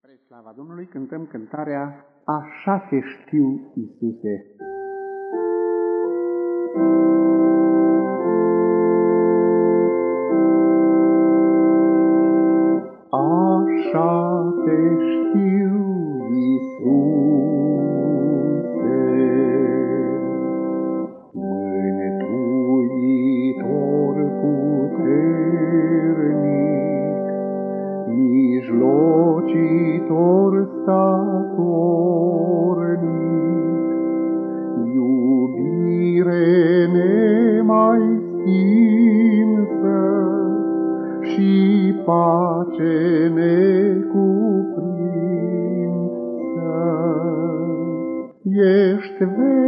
Spre slava Domnului cântăm cântarea Așa te știu, Iisuse. Așa te știu, Iisuse, mântuitor puternic, mijlocitor statornic, iubire nemai stinsă și pace necuprinsă. Ești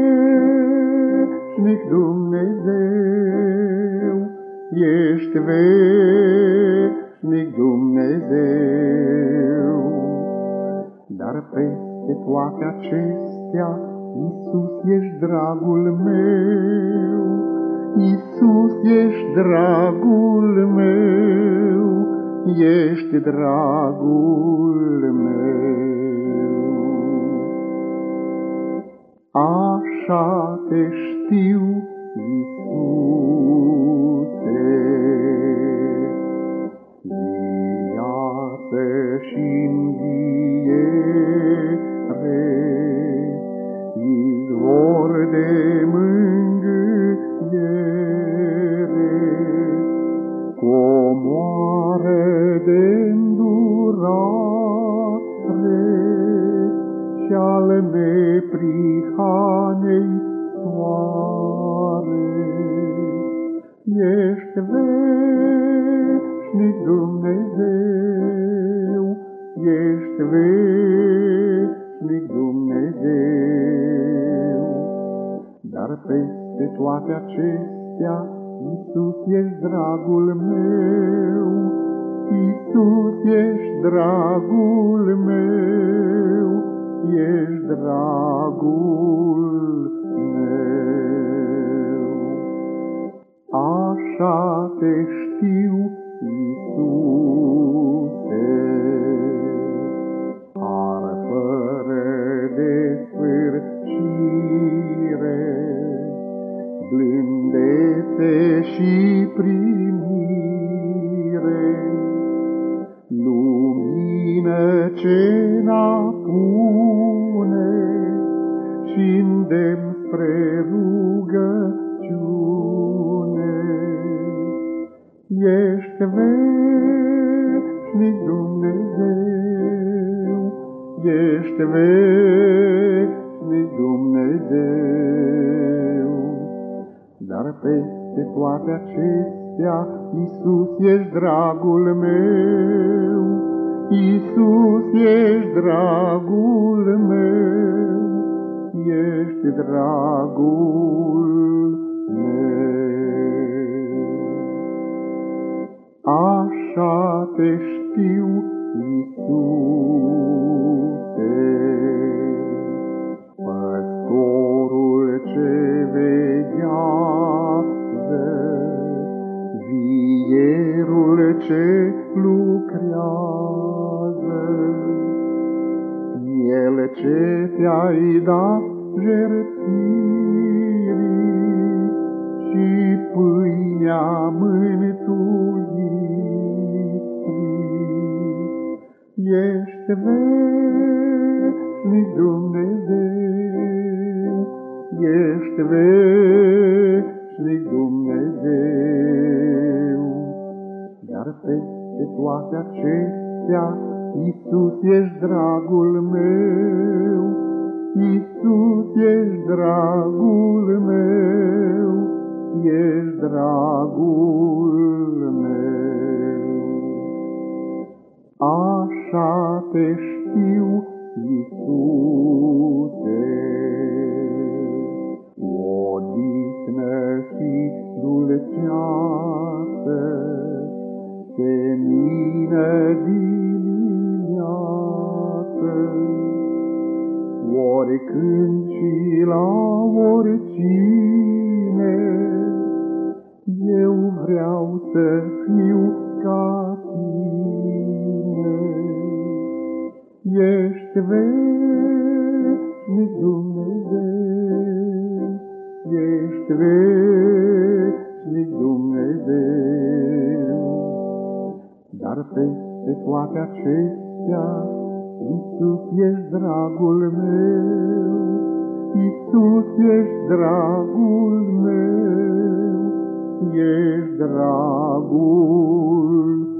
veșnic Dumnezeu, ești veșnic Dumnezeu, dar peste toate acestea, Iisus, ești dragul meu, Iisus, ești dragul meu, ești dragul meu. Așa te știu, Iisuse, viață și înviere, izvor de mângâiere, comoară de îndurare și al neprihanei soare. Ești veșnic Dumnezeu, ești veșnic Dumnezeu, dar peste toate acestea, Iisus, ești dragul meu, Iisus, ești dragul meu, ești dragul meu. Așa te știu, Iisuse, fără de sfârșire, blândețe și primire, lumină ce n-apune și îndemn spre rugăciune. Ești veșnic Dumnezeu, ești veșnic Dumnezeu, dar peste toate acestea, Iisus, ești dragul meu, Iisus, ești dragul meu, ești dragul meu. Așa te știu, Iisuse, păstorul ce veghează, vierul ce lucrează, El ce te-ai dat jertfirii și pâinea mântuirii. Ești veșnic Dumnezeu, ești veșnic Dumnezeu, dar peste toate acestea, Iisus, ești dragul meu, Iisus, ești dragul meu, ești dragul meu. Așa te știu, Iisuse, odihnă și dulceață, senină dimineață, oricând și la oricine, eu vreau să fiu ca tine. Ești veșnic Dumnezeu, ești veșnic Dumnezeu. Dar peste toate acestea, Iisus, ești dragul meu, Iisus, ești dragul meu, ești dragul